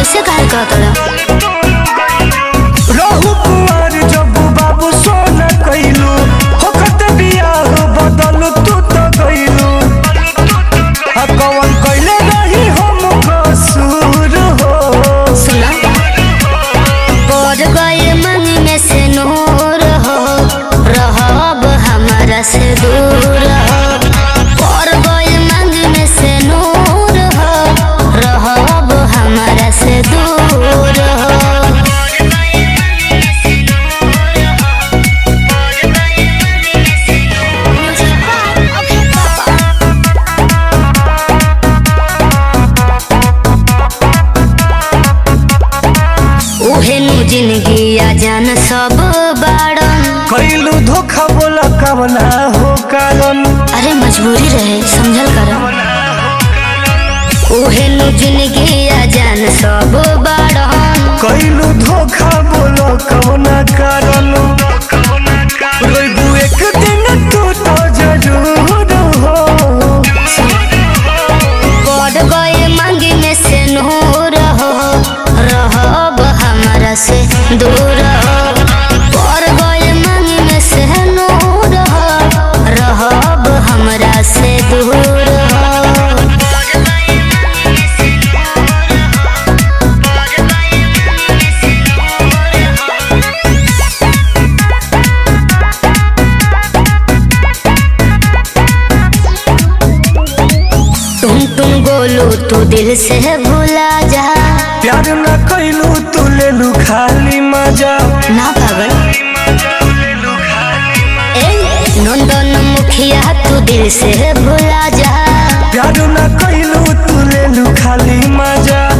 ऐसे काहे कहत रहू कुंवर जब बाबू सोना कइलू होखत बियाह बदल तू तो गइलू कौन कइले रही हम कसूर हो सुना पड़ गए मन में से नूर हो रहब हमारा से दूर हो पड़ गए मन में से नूर हो रहब हमारा से दूर हो। उहेनु जिंदगी जान सब बाड़न कइलू धोखा बोला कवना हो कारण अरे मजबूरी रहे समझल कर उहेनु जिंदगी जान सब बाड़न कइलू धोखा बोला कवना कारण रोइबू एक दिन तू तो जरूर हो पड़ गए मांगी में से नूर हो रहब हमारा से दूर हो पड़ गए मांगी में से नूर हो रहब हमारा से दूर हो। तुम गोलू तू दिल से भूला जा प्यार न कइलू तू लेलू खाली मजा ना पागल नंदन मुखिया तू दिल से भूला जा प्यार न कइलू तू लेलू खाली मजा